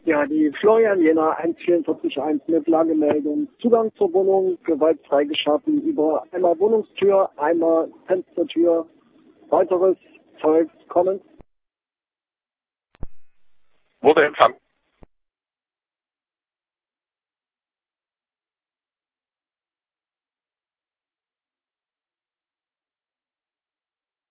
Ja, die Florian Jena 1441 mit Lagemeldung. Zugang zur Wohnung gewaltfrei geschaffen über einmal Wohnungstür, einmal Fenstertür. Weiteres folgt. Comments. Wurde empfangen.